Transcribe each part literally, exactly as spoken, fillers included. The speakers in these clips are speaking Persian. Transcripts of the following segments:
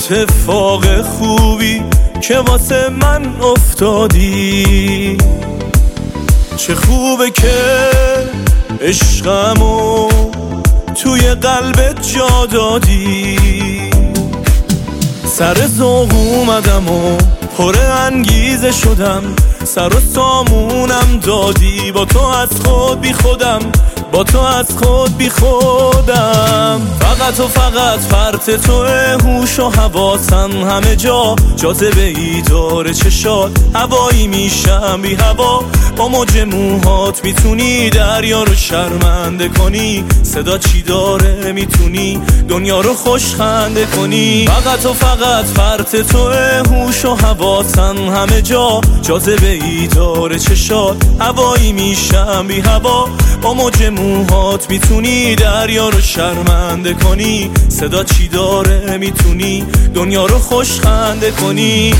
اتفاق خوبی که واسه من افتادی. چه خوبه که عشقمو توی قلبت جا دادی. سر ذوق اومدم و پر انگیزه شدم، سر و سامونم دادی. با تو از خود بی خودم، با تو از خود بی خودم. فقط و فقط فرط توه، هوش و حواسم همه جا. جاذبه ای داره چشات، هوایی میشم بی هوا. با موج موهات میتونی دریا رو شرمنده کنی. صدا چی داره میتونی دنیا رو خوش خنده کنی. فقط و فقط فرط توه، هوش و حواسم همه جا. جاذبه ای داره چشات، هوایی میشم بی هوا. با موج موهات میتونی دریا رو شرمنده کنی. صدا چی داره میتونی دنیا رو خوش خنده کنی.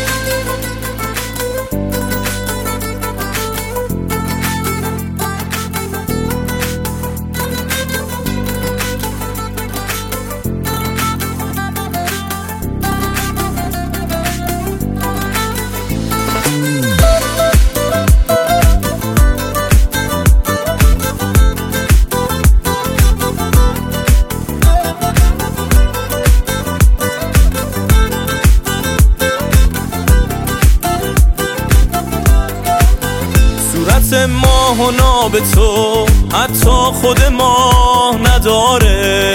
صورت ماه و ناب تو حتی خود ماه نداره.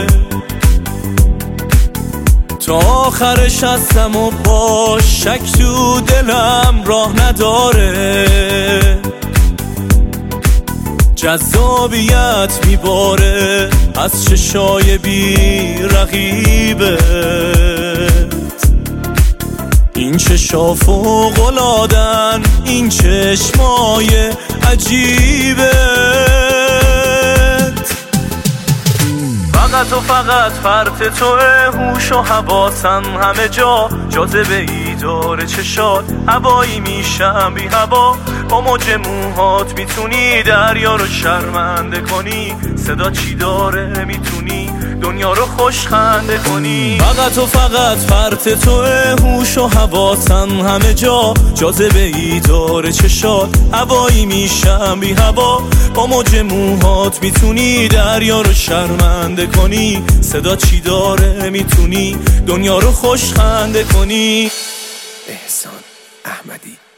تا آخرش هستم و با شک تو دلم راه نداره. جذابیت میباره از چشای بی رقیبت. این چشا فوق‌العاده‌ن، این چشمای عجیبت. فقط و فقط فرط توه، هوش و حواسم همه جا. جاذبه ای داره چشات، هوایی میشم بی هوا. با موج موهات میتونی دریا رو شرمنده کنی. صدا چی داره میتونی دنیا رو خوش خنده کنی. فقط و فقط فرط توه، هوش و حواسم همه جا. جاذبه ای داره چشات، هوایی میشم بی هوا. با موج موهات میتونی دریا رو شرمنده کنی. صدا چی داره میتونی دنیا رو خوش خنده کنی. احسان احمدی.